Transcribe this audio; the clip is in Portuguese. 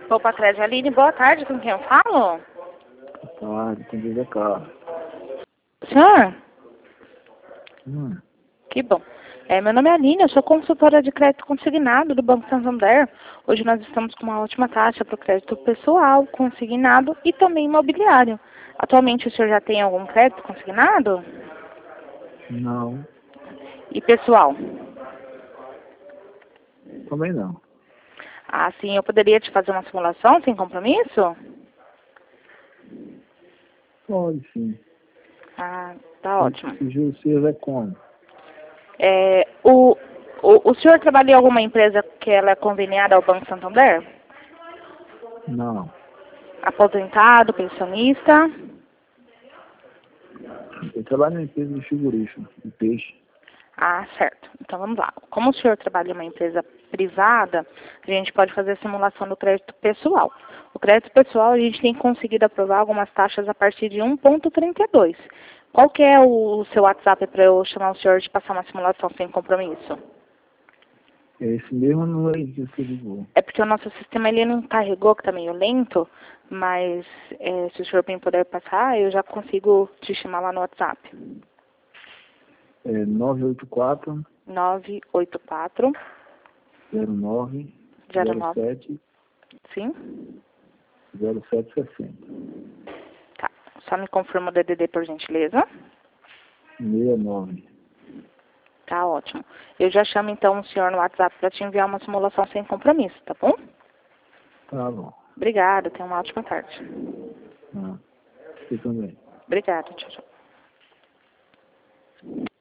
Poupa Crédito, Aline, boa tarde, com quem eu falo? Boa tarde, com José Carlos. Senhor? Hum. Que bom. Meu nome é Aline, eu sou consultora de crédito consignado do Banco Santander. Hoje nós estamos com uma ótima taxa para o crédito pessoal, consignado e também imobiliário. Atualmente o senhor já tem algum crédito consignado? Não, E pessoal? também não. Ah, sim, eu poderia te fazer uma simulação sem compromisso? Pode sim. Ah, tá ótimo. Se juros seus é como? O senhor trabalha em alguma empresa que ela é conveniada ao Banco Santander? Não. Aposentado, pensionista? Eu trabalho na empresa de frigorífico, de peixe. Ah, certo. Então vamos lá. Como o senhor trabalha em uma empresa privada, a gente pode fazer a simulação do crédito pessoal. O crédito pessoal a gente tem conseguido aprovar algumas taxas a partir de 1,32. Qual que é o seu WhatsApp para eu chamar o senhor de passar uma simulação sem compromisso? É esse mesmo número que você ligou. É porque o nosso sistema ele não carregou, que está meio lento, mas se o senhor bem puder passar, eu já consigo te chamar lá no WhatsApp. É 984 09 09, 07 sim? 0760 Tá. Só me confirma o DDD, por gentileza. 69. Tá ótimo. Eu já chamo então o senhor no WhatsApp para te enviar uma simulação sem compromisso, tá bom? Tá bom. Obrigada, tenha uma ótima tarde. Ah, você também. Obrigada, tchau, tchau.